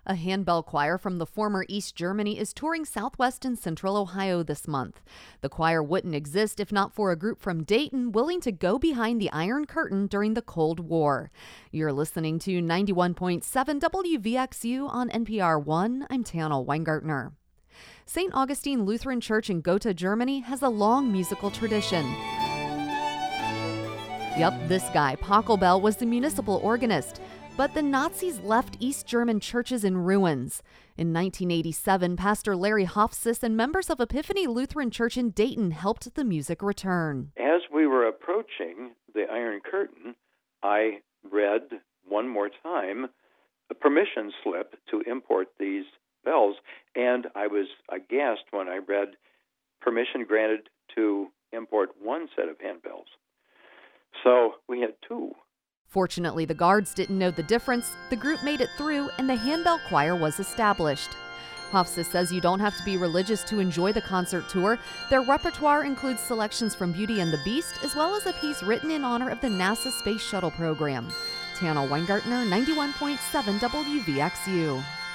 A handbell choir from the former East Germany is touring Southwest and Central Ohio this month. The choir wouldn't exist if not for a group from Dayton willing to go behind the Iron Curtain during the Cold War. You're listening to 91.7 WVXU on NPR One. I'm Tana Weingartner. St. Augustine Lutheran Church in Gotha, Germany has a long musical tradition. Yep, this guy, Pachelbel, was the municipal organist. But the Nazis left East German churches in ruins. In 1987, Pastor Larry Hofsis and members of Epiphany Lutheran Church in Dayton helped the music return. As we were approaching the Iron Curtain, I read one more time a permission slip to import these bells, and I was aghast when I read permission granted to import one set of handbells. So we had two. Fortunately, the guards didn't know the difference. The group made it through, and the handbell choir was established. Hofsis says you don't have to be religious to enjoy the concert tour. Their repertoire includes selections from Beauty and the Beast, as well as a piece written in honor of the NASA Space Shuttle program. Tana Weingartner, 91.7 WVXU.